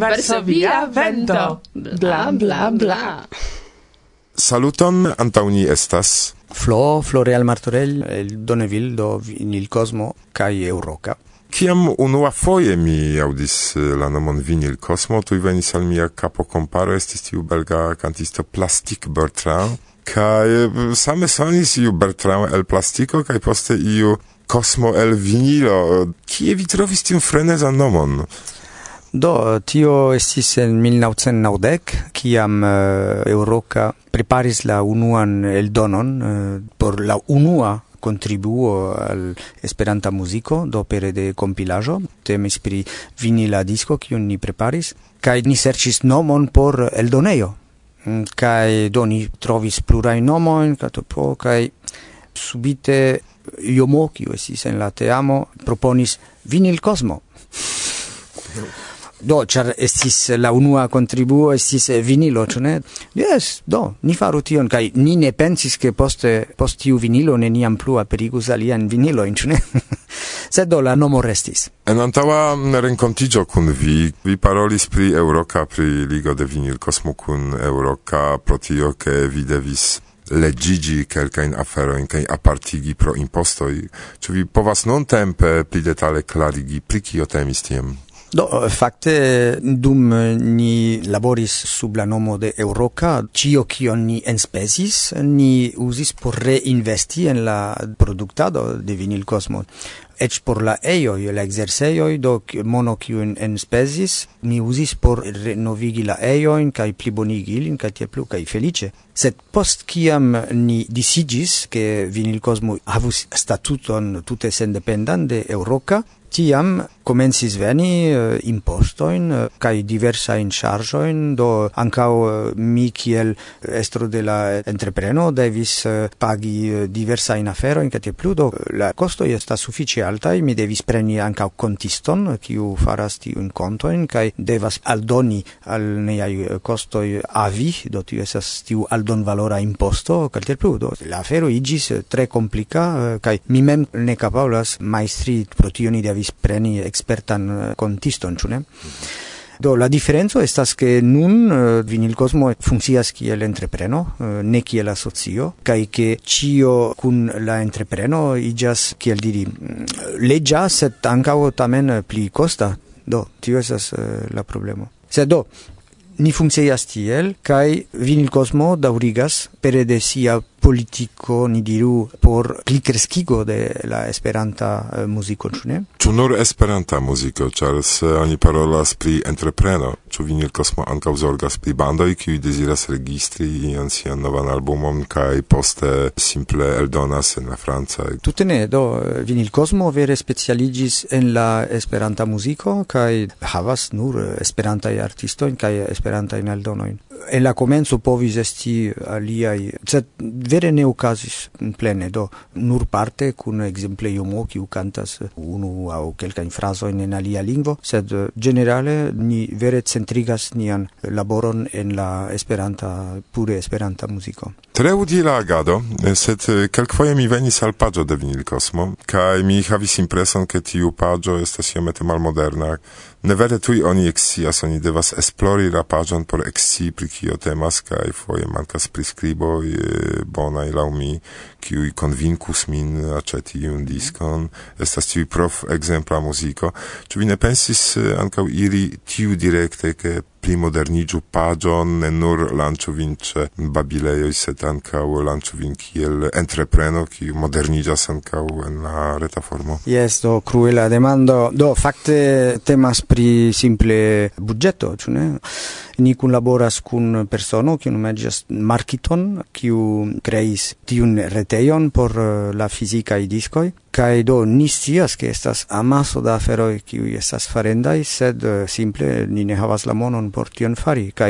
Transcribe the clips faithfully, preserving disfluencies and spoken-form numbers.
verso via vento. Bla bla bla. Saluton, antaŭ ni estas Flo, Floreal Martorell, el Donneville do Vinyl Cosmo kaj Euroka. Kiam unua foje mi audis la nomon Vinyl Cosmo, tuj venis al mia kapo komparo, estis tiu belga kantisto Plastic Bertrand, kaj same sonis iu Bertrand el plastiko, kaj poste iu Cosmo el vinilo. Kie vi trovis tiun frenezan nomon? Do, tio estis en mil naŭcent naŭdek, kiam uh, Euroka preparis la unuan eldonon uh, por la unua contribuo al Esperanta muziko, do pere de kompilaĵo, temis pri vinila disko, kiun ni preparis, kaj ni serĉis nomon por eldonejo. Kaj do ni trovis plurajn nomojn, kaj subite Jomo, kiu estis en la teamo, proponis Vinyl Cosmo. Do, ĉar estis la unua kontribuo estis vinilo, ĉu ne? Yes, do, ni faru tion, kaj ni ne pensis ke poste post tiu vinilo neniam plu aperigus alian vinilojn, ĉu ne? Sed do, la nomo restis. En antaŭa renkontiĝo kun vi, vi parolis pri Euroka, pri ligo de Vinyl Cosmo kun Euroka, pro tio ke vi devis leggigi kelkajn aferojn kaj apartigi pro impostoj. Ĉu vi povas nuntempe pli detale klarigi, pri kio temis tiam? Do, fakte, dum ni laboris sub la nomo de Euroka, cio kion ni enspezis, ni usis por reinvesti en la produktado de Vinyl Cosmo. Ec por la eioi, la exerseioi, do mono kiun enspezis, mi usis por renovigi la eioin, kai plibonigi ilin, kai tie plu, kai felice. Sed post kiam ni disigis, ke Vinyl Cosmo havus statuton tute sendependan de Euroka, tiam comencis veni uh, impostoin uh, kai diversain chargeoin, do ankaŭ uh, mi kiel estro de la entrepreno devis uh, pagi uh, diversain aferojn kaj plu, do la kostoj estas sufiĉe altaj, mi devis preni ankaŭ kontiston, kiu faras tiujn kontojn kaj devas aldoni al niaj kostoj avi, do tio estas tiu aldonvalora imposto kaj plu, do la afero iĝis tre komplika uh, kaj mi mem ne kapablas majstri, pro tio ni devis preni expertan kontiston, ĉu ne? Do, la diferenco estas ke nun uh, Vinyl Cosmo funkcias kiel entrepreno, uh, ne kiel asocio, kaj ke ĉio kun la entrepreno iĝas, kiel diri, leĝa, sed ankaŭ tamen pli kosta. Do, tio estas uh, la problemo. Sed do, ni funkcias tiel, kaj Vinyl Cosmo daŭrigas pere de sia politico, ni diru, por pli kreskigo de la esperanta uh, muziko, ĉu ne? Ĉu nur esperanta muziko, ĉar se oni parolas pri entrepreno, ĉu Vinyl Cosmo ankaŭ zorgas pri bandoj, kiuj deziras registri ian sian novan albumon kaj poste simple eldonas en la franca? Tute ne, do Vinyl Cosmo vere specialiĝis en la esperanta muziko kaj havas nur esperantaj artistojn kaj esperantajn eldonojn. En la komenco povis esti aliaj, sed vere ne okazis plene, do nur parte kun ekzemple Jomo, kiu kantas unu aŭ kelkajn frazojn en alia lingvo, sed ĝenerale ni vere centrigas nian laboron en la esperanta, pure esperanta muziko. Tre utila agado, sed kelkfoje mi venis al paĝo de Vinyl Cosmo, kaj mi havis impreson, ke tiu paĝo estas iomete malmoderna. Ne vere tuj oni ekscias, oni devas esplori la paĝon por ekscii pri kio temas, kaj foje mankas priskriboj bonaj laŭ mi, kiuj konvinkus min aĉeti iun diskon. Estas tiu prof ekzempla muziko. Ĉu vi ne pensis ankaŭ iri tiu direkte, ke pli moderniĝu paĝon, ne nur lanĉu vin ĉe babilejoj, sed ankaŭ lanĉu vin kiel entrepreno, kiu moderniĝas ankaŭ en la reta formo? Yes, do kruela demando. Do fakte temas pri simple budĝeto, ĉu ne? Ni kunlaboras kun persono kiu nomiĝas Markiton, kiu kreis tiun retejon por la fizikaj diskoj. Kaj do ni scias ke estas amaso da aferoj kiuj estas farendaj, sed simple ni ne havas la monon por tion fari. Kaj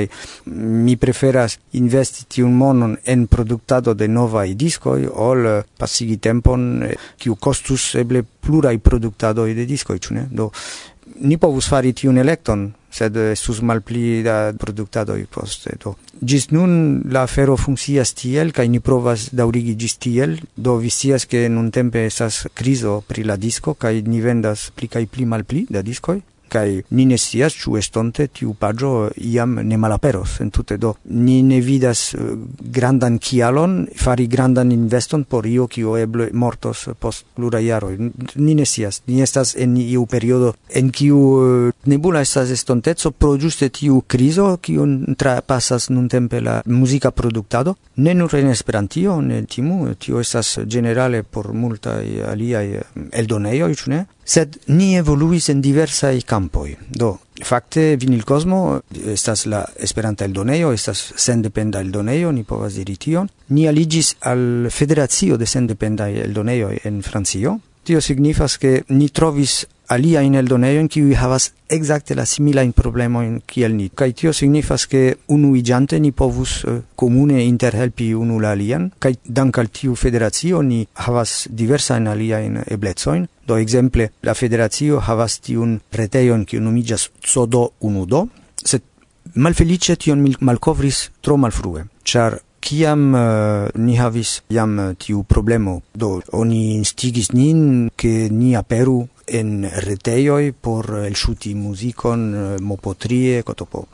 mi preferas investi tiun monon en produktado de novaj diskoj ol pasigi tempon kiu kostus eble pluraj produktadoj de diskoj, ĉu ne? Do ni povus fari tiun elekton, sed estus malpli da produktadoj poste. Do ĝis nun la afero funkcias tiel kaj ni provas daŭrigi ĝis tiel. Do vi scias ke nuntempe estas krizo pri la disko kaj ni vendas pli kaj pli malpli da diskoj. kai ni ne scias ĉu estonte tiu paĝo iam ne malaperos entute. Do ni ne vidas uh, grandan kialon fari grandan investon por io kio eble mortos post pluraj jaroj. Ni ne scias. Ni estas en iu periodo en kiu uh, nebula estas estonteco pro ĝuste tiu krizo kiun trapasas nuntempe la muzika produktado. Ne nur en Esperantio, ne timu, tio estas ĝenerale por multaj aliaj eldonejoj, ĉu ne? Sed ni evoluis en diversaj campoj. Do, fakte Vinilkosmo estas la Esperanta eldonejo, estas sendependa eldonejo, ni povas diri tion. Ni aliĝis al Federacio de Sendependaj Eldonejoj en Francio. Tio signifas ke ni trovis aliajn eldonejojn kiuj havas ekzakte la similajn problemojn kiel ni. Kaj tio signifas ke unuiĝante ni povus uh, komune interhelpi unu la alian, kaj dank al tiu federacio ni havas diversajn aliajn eblecojn. Do ekzemple la federacio havas tiun retejon kiu nomiĝas C O D O unu do, sed malfeliĉe tion malkovris tro malfrue, ĉar kiam uh, ni havis jam tiu problemo, do oni instigis nin ke ni aperu en retejoj por elŝuti muzikon uh, mopotrie, kotopo.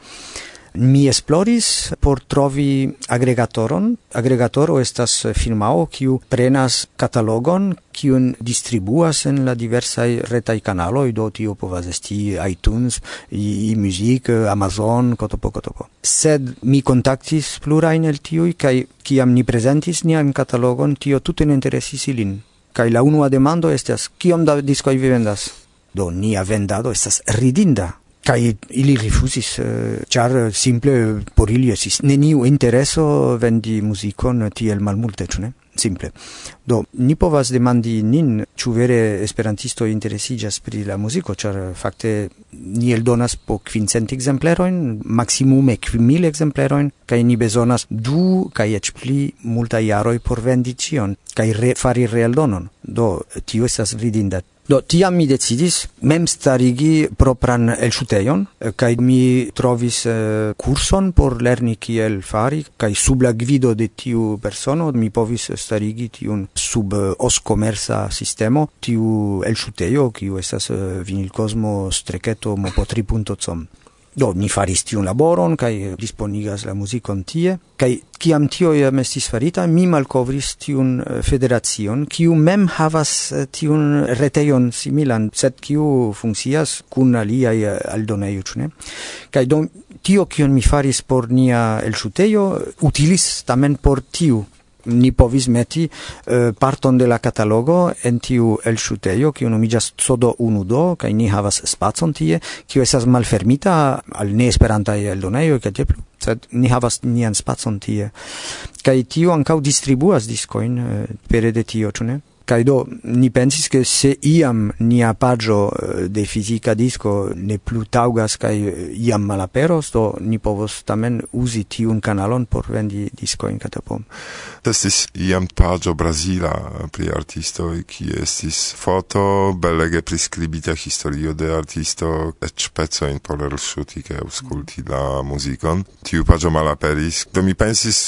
Mi esploris por trovi agregatoron. Agregatoro estas firmao kiu prenas katalogon kiun distribuas en la diversaj retaj kanaloj, do tio povas esti iTunes, iMusic, Amazon, kotopo kotopo. Sed mi kontaktis plurajn el tiuj kaj kiam ni prezentis nian katalogon, tio tute ne interesis ilin. Kaj la unua demando estas: kiom da diskoj vi vendas? Do nia vendado estas ridinda. Kai ili rifusis, ĉar uh, simple por ili estis neniu intereso vendi muzikon tiel malmulte, ĉu ne? Simple. Do, ni povas demandi nin, ĉu vere esperantistoj interesiĝas pri la muziko, ĉar fakte ni eldonas po kvincent ekzemplerojn, maksimume kvin ekzemplerojn, kaj ni bezonas du kaj eĉ pli multaj jaroj por vendi ĉion, kaj re, fari reeldonon. Do, tio estas ridinda. Do, tiam mi decidis mem starigi propran elŝutejon, kaj mi trovis uh, kurson por lerni kiel fari, kaj sub la gvido de tiu persono mi povis starigi tiun sub uh, os-komerca sistemo, tiu elŝutejo, kiu estas uh, vinilkosmo streketo mopotri punto com. Do, ni faris tiun laboron, kaj disponigas la muzikon tie, kaj kiam tio jam estis farita, mi malkovris tiun uh, federacion, kiu mem havas uh, tiun retejon similan, sed kiu funkcias kun aliaj uh, aldonejoj, ĉu ne? Kaj do, tio kion mi faris por nia elŝutejo utilis tamen por tiu. Ni povis meti uh, parton de la catalogo en tiu elŝutejo, kiu nomiĝas C O D O unu do, kaj ni havas spacon tie, kiu estas malfermita al neesperantaj eldonejoj, kaj tiel plu. Sed ni havas nian spacon tie. Kaj tiu ankaŭ distribuas diskojn uh, pere de tio, ĉu ne? Kaj do, ni pensis ke se iam nia paĝo de fizika disko ne plu taŭgas kaj iam malaperos, do ni povos tamen uzi tiun kanalon por vendi diskojn katapom. Estis iam paĝo brazila pri artistoj, kie estis foto, belege priskribita historio de artisto, eĉ pecojn por elŝuti kaj aŭskulti la muzikon. Tiu paĝo malaperis. Do mi pensis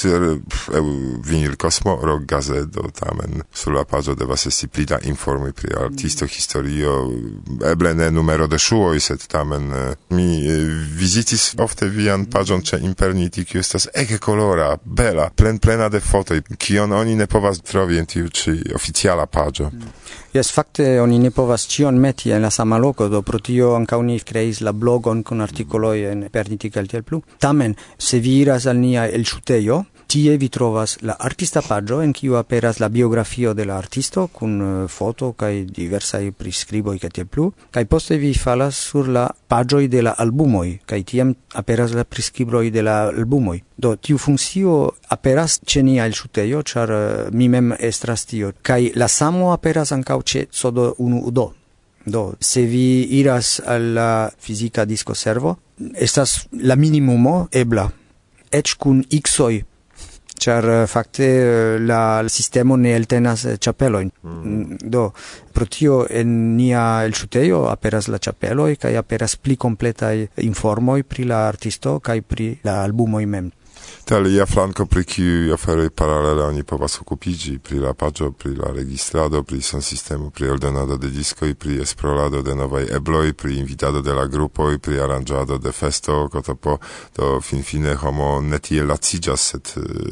Vinilkosmo Rock Gazeto, tamen sur la paĝo devas esti pli da informoj pri artisto, historio, eble ne numero de ŝuoj, sed tamen mi vizitis ofte vian paĝon ĉe Imperniti, kiu estas ege kolora, bela, plen plena de fotoj, kion oni ne povas trovi en tiu ĉi oficiala paĝo. Jes, fakte oni ne povas ĉion meti en la sama loko, do pro tio ankaŭ ni kreis la blogon kun artikoloj en Imperniti kaj tiel plu. Tamen, se vi iras al nia elŝutejo, tie vi trovas la artista paĝo en kiu aperas la biografio de la artisto kun uh, foto kaj diversaj priskriboj kaj tiel plu, kaj poste vi falas sur la paĝoj de la albumoj kaj tiam aperas la priskriboj de la albumoj. Do tiu funkcio aperas ĉe nia elŝutejo, ĉar uh, mi mem estras tio, kaj la samo aperas ankaŭ ĉe C O D O unu do. Do, se vi iras al la fizika diskoservo, estas la minimumo ebla, eĉ kun X-oj, ĉar fakte la sistemo ne eltenas ĉapelojn. Mm. Do, pro tio en nia elŝutejo aperas la ĉapeloj kaj aperas pli kompletaj informoj pri la artisto kaj pri la albumoj mem. Tale ia flanco pri kiu aferoj paralele oni povas okupiĝi pri la paĝo, pri la registrado, pri sonsistemo, pri eldonado de diskoj, pri esplorado de novaj ebloj, pri invitado de la grupoj, pri aranĝado de festo, kotopo do finfine homo ne tiel laciĝas, sed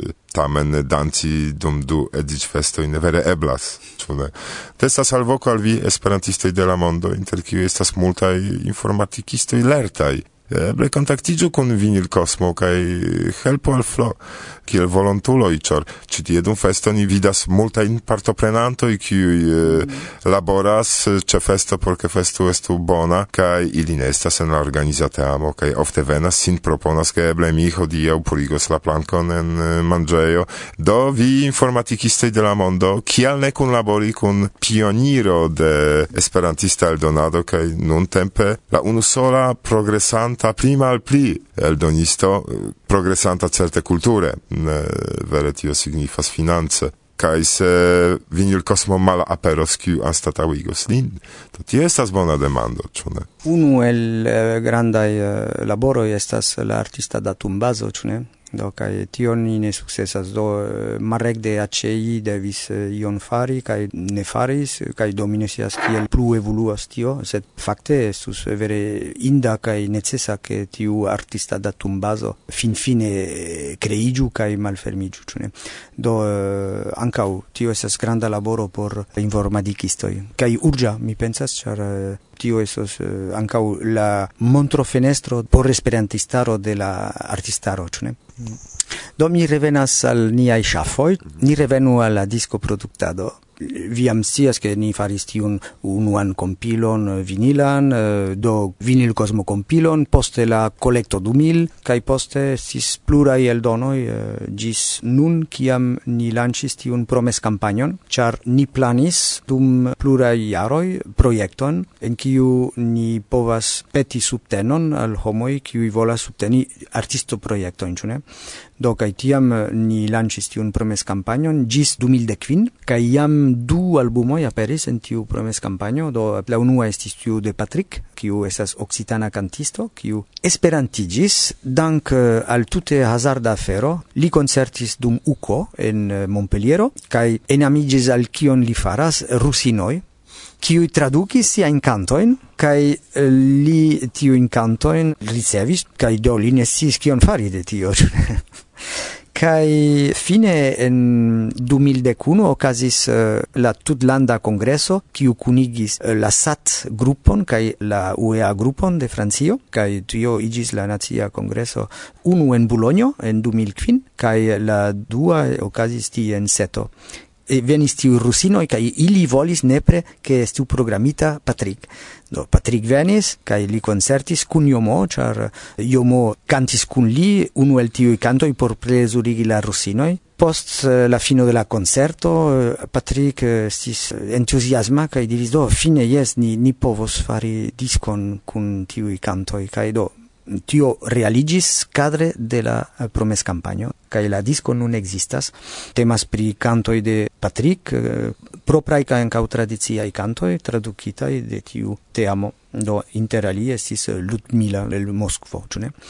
tamen danci dum du edziĝfestoj ne vere eblas, ĉu ne? Estas alvoko al vi esperantistoj de la mondo, inter kiuj estas multaj informatikistoj lertaj. Eble kontaktiĝu kun Vinyl Cosmo kaj helpu al Flo kiel volontuloj, ĉar ĉi tie dum festo ni vidas multajn partoprenantoj, kiuj mm. laboras ĉe festo por ke festo estu bona, kaj ili ne estas en la organizateamo, kaj ofte venas sin proponas, ke eble mi hodiaŭ purigos la plankon en manĝejo. Do vi informatikistoj de la mondo, kial ne kunlabori kun pioniro de esperantista eldonado, kaj nuntempe la unusola progresanta prima al pli eldonisto, progresanta certe kulture, ne vere tio signifas finance. Kaj se Vinyl Cosmo mala aperos, kiu anstataŭigos lin, to tio estas bona demando, ĉu ne? Unu el uh, grandaj uh, laboroj estas la artista datumbazo, ĉu ne? Do kaj tion ni ne sukcesas, do Marek de A C I devis ion fari kaj ne faris, kaj do mi ne scias kiel plu evoluas tio, sed fakte estus vere inda kaj necesa ke tiu artista datumbazo finfine kreiĝu kaj malfermiĝu, ĉu ne? Do ankaŭ tio estas granda laboro por informatikistoj kaj urĝa, mi pensas, ĉar tio estos uh, ankaŭ la montrofenestro por esperantistaro de la artistaro, ĉu ne? Mm. Do mi revenas al niaj ŝafoj, ni revenu al la diskoproduktado. Vi jam scias ke ni faris tiun unuan kompilon vinilan, do Vinyl Cosmo kompilon, poste la kolekto du mil, kaj poste estis pluraj eldonoj ĝis nun, kiam ni lanĉis tiun promeskampanjon, ĉar ni planis dum pluraj jaroj projekton, en kiu ni povas peti subtenon al homoj kiuj volas subteni artistoprojektojn, ĉu ne? Do kaj tiam ni lanĉis tiun promeskampanjon ĝis du mil kvin, kaj jam du albumoj aperis en tiu promeskampanjo. Do la unua estis tiu de Patrick, kiu estas okcitana kantisto, kiu esperantiĝis dank al tute hazarda afero. Li koncertis dum U K O en Montpelliero kaj enamiĝis al kion li faras rusinoj, kiuj tradukis siajn kantojn, kaj li tiujn kantojn ricevis, kaj do li ne sciis kion fari de tio. Kaj fine en du mil unu okazis uh, la tutlanda kongreso, kiu kunigis uh, la S A T grupon kaj la U E A grupon de Francio, kaj tio iĝis la nacia kongreso unu en Bulonjo en du mil kvin, kaj la dua okazis tie en Seto. E venis tiu rusinoj kaj ili volis nepre ke estu programita Patrick. Do Patrick venis kaj li koncertis kun Jomo, ĉar Jomo kantis kun li unu el tiuj kantoj por plezurigi la rusinoj. Post uh, la fino de la koncerto, uh, Patrick estis uh, entuziasma kaj diris: do fine jes, ni, ni povos fari diskon kun tiuj kantoj, kaj do tio realigis cadre de la uh, promeskampanjo, kaj la disko nun ekzistas. Temas pri kantoj de Patrick, uh, propraj kaj ankaŭ tradiciaj kantoj tradukitaj de tiu teamo. Do inter alie estis uh, Ludmila el Moskvo, ĉu ne?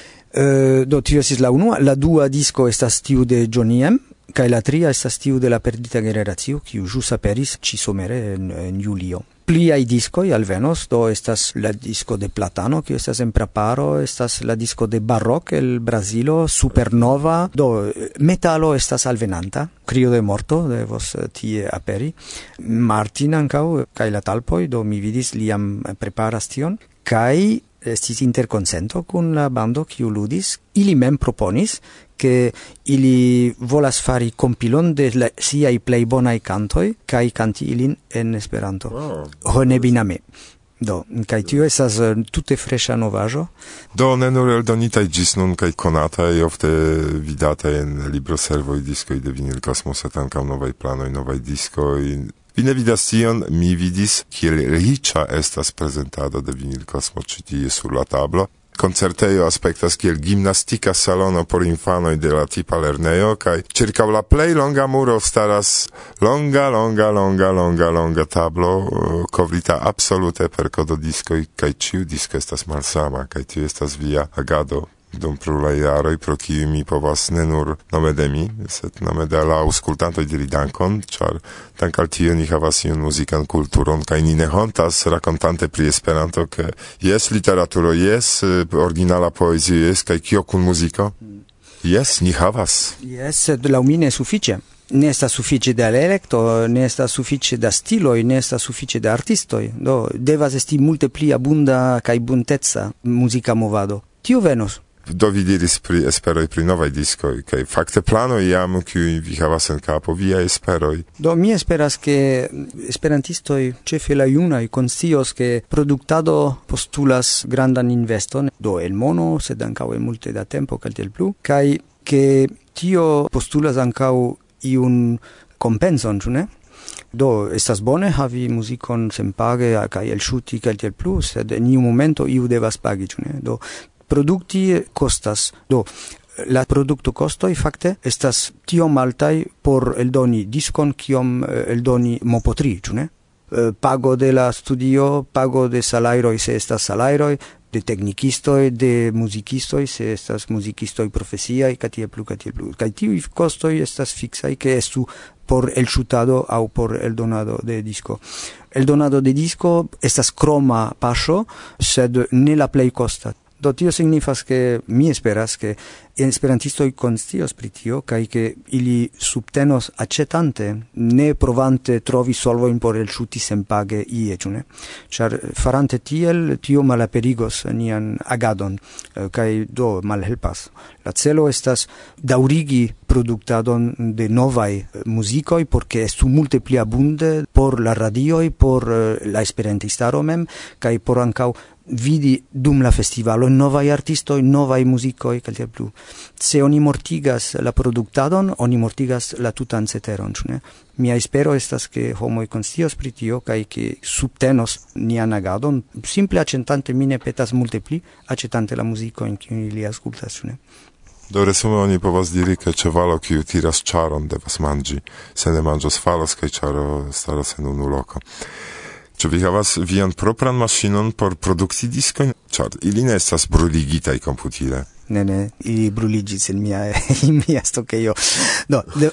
Uh, do tio estis la unua. La dua disko estas tiu de Johnny M, kaj la tria estas tiu de la perdita generacio, kiu ĵus aperis ĉi-somere en, en julio. Pliaj diskoj alvenos, do estas la disko de Platano, kiu estas en preparo, estas la disko de Barrock el Brazilo, Supernova, do metalo estas alvenanta, Crio de Morto devos tie aperi, Martin ankaŭ kaj la talpoj, do mi vidis li jam preparas tion, kaj estis interkonsento kun la bando kiu ludis. Ili mem proponis ke ili volas fari kompilon de la, siaj plej bonaj kantoj kaj kanti ilin en Esperanto. Wow. Honebiname. Do, kaj tio estas tute freŝa novaĵo. Do, ne nur eldonitaj ĝis nun kaj konataj, ofte vidataj en libroservoj diskoj de Vinyl Cosmo, sed ankaŭ novaj planoj, novaj diskoj. Vi ne vidas tion, mi vidis kiel riĉa estas prezentado de Vinyl Cosmo ĉi tie sur la tablo. Koncertejo aspektas kiel gimnastika salono por infanoj de la tipa lernejo, kaj ĉirkaŭ la plej longa muro staras longa, longa, longa, longa, longa tablo, kovrita absolute per kododiskoj, kaj ĉiu disko estas malsama, kaj tio estas via agado. dum pluraj jaroj, pro kiuj mi povas ne nur nomedemi, sed nome de la aŭskultantoj diri dankon, ĉar dank al tio ni havas iun muzikan kulturon, kaj ni ne hontas rakontante pri Esperanto, ke jes literaturo, jes originala poezio, jes, kaj kio kun muziko? Jes, ni havas. Jes, sed laŭ mi ne sufiĉe. Ne estas sufiĉe da elekto, ne estas sufiĉe da stiloj, ne estas sufiĉe da artistoj. Do devas esti multe pli abunda kaj bunteca muzika movado. Tio venos. Do vi diris pri esperoj pri novaj diskoj, kaj fakte planoj jam, kiuj vi havas en kapo, viaj esperoj. Do mi esperas ke esperantistoj, ĉefe la junaj, konscios ke produktado postulas grandan investon, do el mono, sed ankaŭ en multe da tempo kaj tiel plu, kaj ke tio postulas ankaŭ iun compenson, ĉu ne? Do, estas bone havi muzikon senpage kaj elŝuti kaj tiel plu, sed en iu momento iu devas pagi, ĉu ne? Do, produkti kostas. Do, la produkto kostoj fakte estas tiom altaj por eldoni diskon kiom eldoni mopo tri, ĉu ne? Pago de la studio, pago de salajroj se estas salajroj, de teknikistoj, de muzikistoj, se estas muzikistoj profesiaj, kaj tiel plu, kaj tiel plu. Kaj tiuj kostoj estas fiksaj, ke estu por elŝutado aŭ por eldonado de disko. Eldonado de disko estas kroma paŝo, sed ne la plej kosta. Do tio signifas ke mi esperas ke esperantistoj konscios pri tio kaj ke ili subtenos aĉetante, ne provante trovi solvojn por elŝuti senpage ie, ĉu ne? Ĉar farante tiel tio malaperigos nian agadon kaj do malhelpas. La celo estas daŭrigi produktadon de novaj muzikoj por ke estu multe pli abunde por la radioj, por la esperantistaro mem kaj por ankaŭ vidi dum la festivalo novaj artistoj, novaj muzikoj kaj tiel plu. Se oni mortigas la produktadon, oni mortigas la tutan ceteron, ĉu ne? Mia espero estas ke homoj konscios pri tio kaj ke subtenos nian agadon, simple aĉetante, mi ne petas multe pli, aĉetante la muzikojn kiujn ili aŭskultas, ĉu ne? Do resume oni povas diri, ke ĉevalo kiu tiras ĉaron devas manĝi, se ne manĝos falos, kaj ĉaro staras en unu loko. Czy vi havas vian propran maŝinon por produkti diskojn? Ĉar ili ne estas bruligitaj komputile. Ne, ne, ili bruliĝis en mia en mia stokejo. Do, do,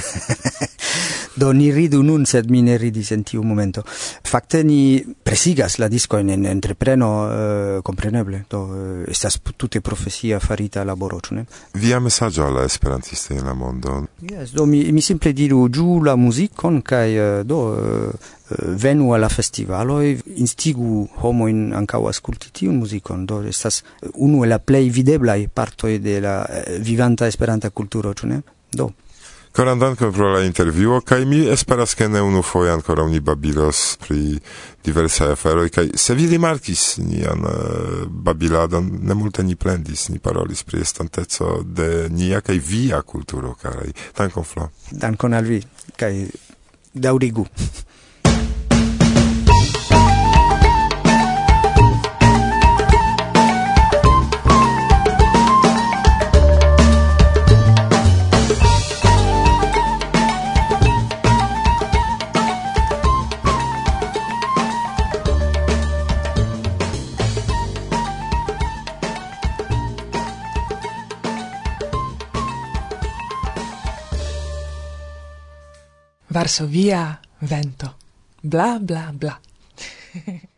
do ni ridu nun, sed mi ne ridis en tiu momento. Fakte ni presigas la diskojn en entrepreno, uh, kompreneble. Do uh, estas tute profesia farita laboro, ĉu ne? Via mesaĝo al la esperantistoj en la mondo. Yes, do mi mi simple diru ĝuu la muzikon kaj uh, do uh, venu alla festivaloj, instigu homojn ankaŭ aŭskulti tiun muzikon. Do estas unu el la plej videblaj partoj de la vivanta esperanta kulturo, ĉu ne? Do. Koran dankon pro la intervjuo, kaj mi esperas, ke ne unufoje ankoraŭ ni babilos pri diversaj aferoj, kaj se vi rimarkis nian uh, babiladon, ne multe ni plendis, ni parolis pri estonteco de nia kaj via kulturo, karaj. Dankon, Flo. Dankon al vi, kaj daŭrigu. Varsovia vento. Bla bla bla.